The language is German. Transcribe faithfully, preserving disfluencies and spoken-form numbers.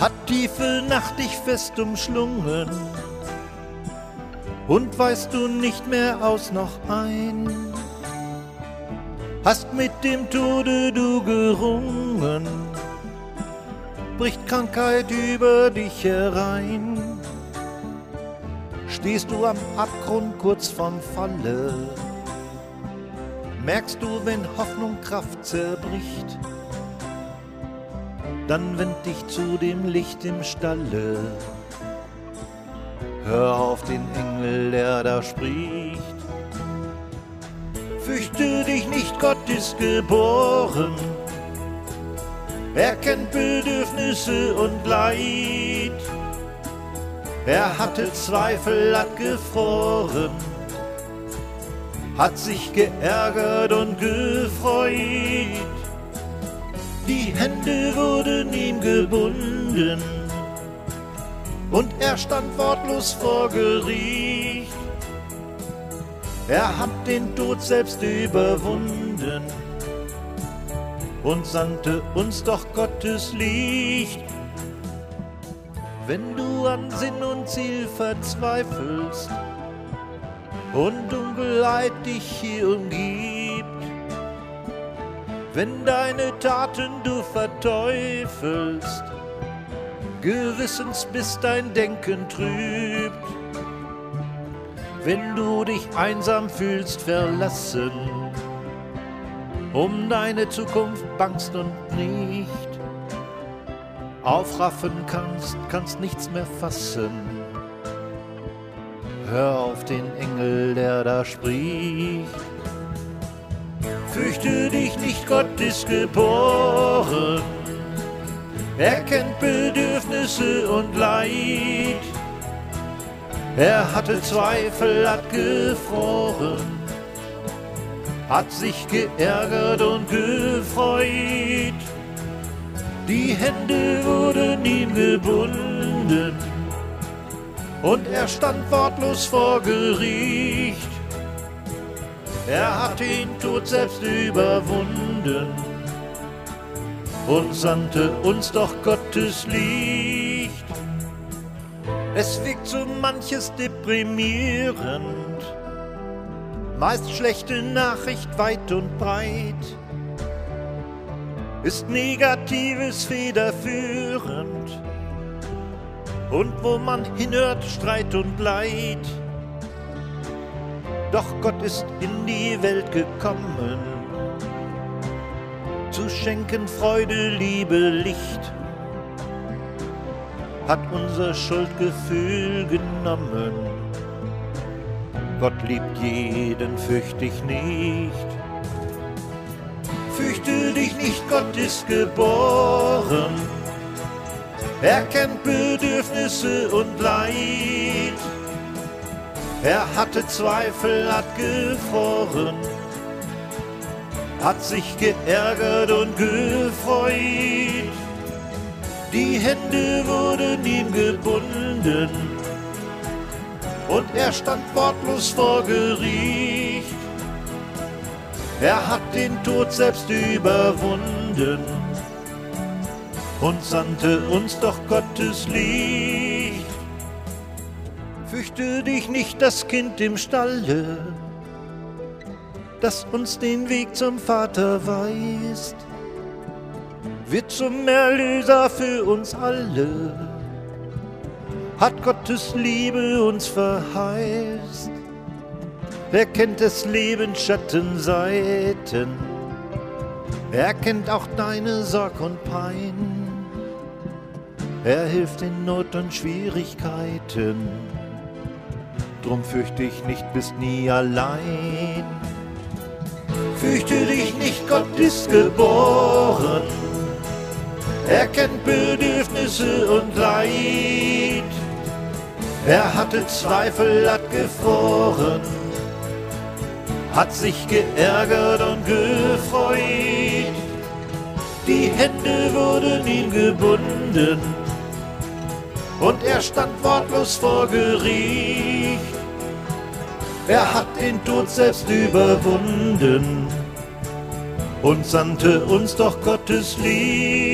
hat tiefe Nacht dich fest umschlungen und weißt du nicht mehr aus noch ein. Hast mit dem Tode du gerungen, bricht Krankheit über dich herein. Stehst du am Abgrund kurz vorm Falle, merkst du, wenn Hoffnung Kraft zerbricht, dann wend dich zu dem Licht im Stalle. Hör auf den Engel, der da spricht. Fürchte dich nicht, Gott ist geboren. Er kennt Bedürfnisse und Leid. Er hatte Zweifel, hat gefroren, hat sich geärgert und gefreut. Die Hände wurden ihm gebunden und er stand wortlos vor Gericht. Er hat den Tod selbst überwunden und sandte uns doch Gottes Licht. Wenn du an Sinn und Ziel verzweifelst und Dunkelheit dich hier umgibt, wenn deine Taten du verteufelst, gewissensbiss dein Denken trübt, wenn du dich einsam fühlst, verlassen, um deine Zukunft bangst und nicht aufraffen kannst, kannst nichts mehr fassen. Hör auf den Engel, der da spricht. Fürchte dich nicht, Gott ist geboren. Er kennt Bedürfnisse und Leid. Er hatte Zweifel, hat gefroren, hat sich geärgert und gefreut. Die Hände wurden ihm gebunden und er stand wortlos vor Gericht. Er hat den Tod selbst überwunden und sandte uns doch Gottes Licht. Es wirkt so manches deprimierend, meist schlechte Nachricht weit und breit, ist Negatives federführend und wo man hinhört, Streit und Leid. Doch Gott ist in die Welt gekommen, zu schenken Freude, Liebe, Licht, hat unser Schuldgefühl genommen. Gott liebt jeden, fürcht dich nicht. Fürchte dich nicht, Gott ist geboren. Er kennt Bedürfnisse und Leid. Er hatte Zweifel, hat gefroren, hat sich geärgert und gefreut. Die Hände wurden ihm gebunden und er stand wortlos vor Gericht. Er hat den Tod selbst überwunden und sandte uns doch Gottes Licht. Fürchte dich nicht, das Kind im Stalle, das uns den Weg zum Vater weist, wird zum Erlöser für uns alle, hat Gottes Liebe uns verheißt. Er kennt des Lebens Schattenseiten, er kennt auch deine Sorg und Pein. Er hilft in Not und Schwierigkeiten, drum fürchte dich nicht, bist nie allein. Fürchte dich nicht, Gott ist geboren. Er kennt Bedürfnisse und Leid. Er hatte Zweifel, hat gefroren, hat sich geärgert und gefreut. Die Hände wurden ihm gebunden und er stand wortlos vor Gericht. Er hat den Tod selbst überwunden und sandte uns doch Gottes Licht.